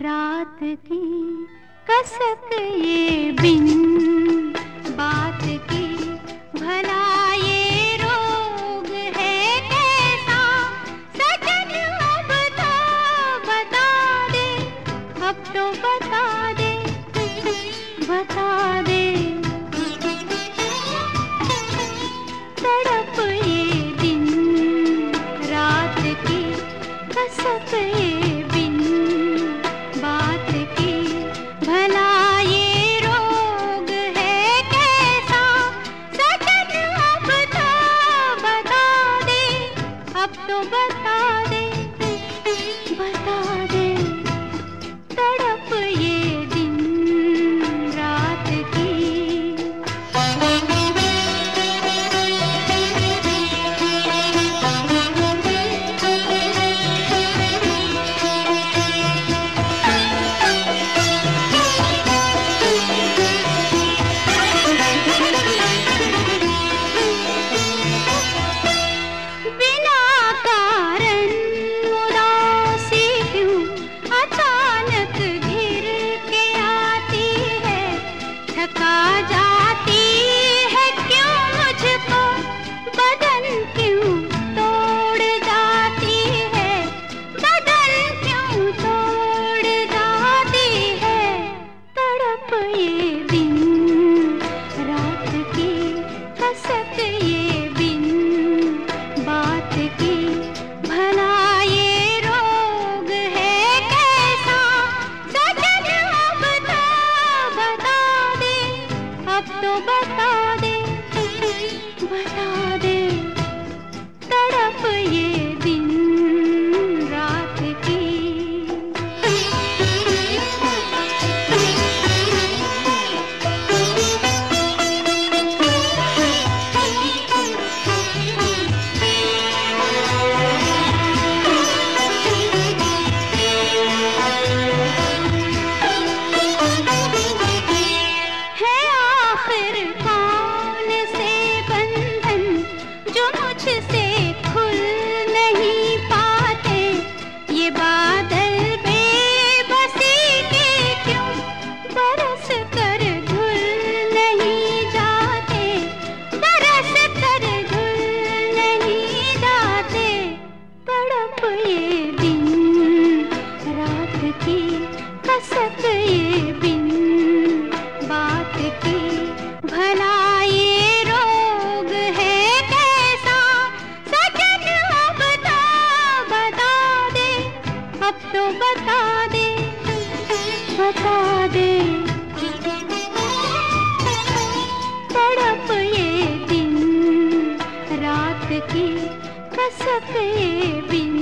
रात की कसक ये बिन बात की, भला ये रोग है कैसा सजन, अब तो बता दे, अब तो बता दे, बता दे। तड़प ये दिन रात की कसक ये बिन बात की, भला ये रोग है कैसा सजन, अब तो बता दे, अब तो बता दे, बता दे। तड़प ये दिन रात की। जाती है क्यों मुझको बदन, क्यों तोड़ जाती है बदन, क्यों तोड़ जाती है। तड़प ये दिन रात की कसक ये बिन बात की, भला ये रोग है कैसा सजन, अब तो बता दे, अब तो बता दे, बता दे। तड़प ये दिन रात की। मुझसे खुल नहीं पाते ये बादल बेबसी के, क्यों बरस कर धुल नहीं जाते, बरस कर धुल नहीं जाते। तड़प ये दिन रात की कसक ये बिन बात की, भला ये रोग है अब तो बता दे, बता दे। तड़प ये दिन रात की कसक ये बिन